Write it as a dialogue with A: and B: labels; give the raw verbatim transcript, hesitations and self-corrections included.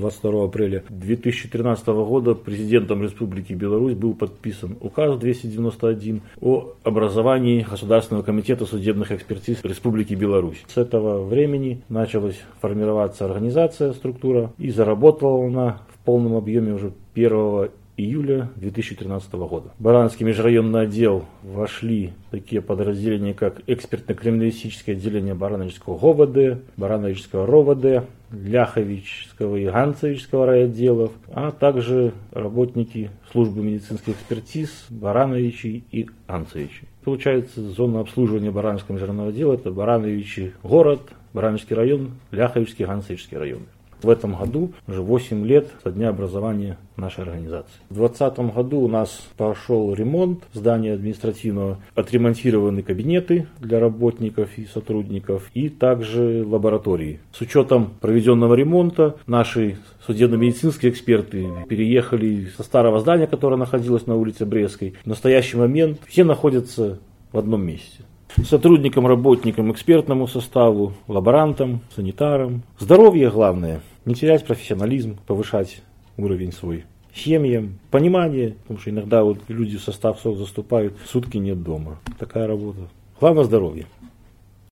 A: двадцать второго апреля две тысячи тринадцатого года президентом Республики Беларусь был подписан указ двести девяносто один о образовании Государственного комитета судебных экспертиз Республики Беларусь. С этого времени началась формироваться организация, структура, и заработала она в полном объеме уже первого июля две тысячи тринадцатого года. В Барановский межрайонный отдел вошли такие подразделения, как экспертно-криминалистическое отделение Барановичского ГОВД, Барановичского РОВД, Ляховичского и Ганцевичского райотделов, а также работники службы медицинских экспертиз Барановичей и Ганцевичей. Получается, зона обслуживания Барановского межрайонного отдела — это Барановичий город, Барановичский район, Ляховичский, Ганцевичский районы. В этом году уже восемь лет со дня образования нашей организации. В двадцатом году у нас прошел ремонт здания административного, отремонтированы кабинеты для работников и сотрудников, и также лаборатории. С учетом проведенного ремонта наши судебно-медицинские эксперты переехали со старого здания, которое находилось на улице Брестской. В настоящий момент все находятся в одном месте. Сотрудникам, работникам, экспертному составу, лаборантам, санитарам. Здоровье главное. Не терять профессионализм, повышать уровень свой. Семьям, понимание, потому что иногда вот люди в состав СОК заступают, сутки нет дома. Такая работа. Главное здоровье.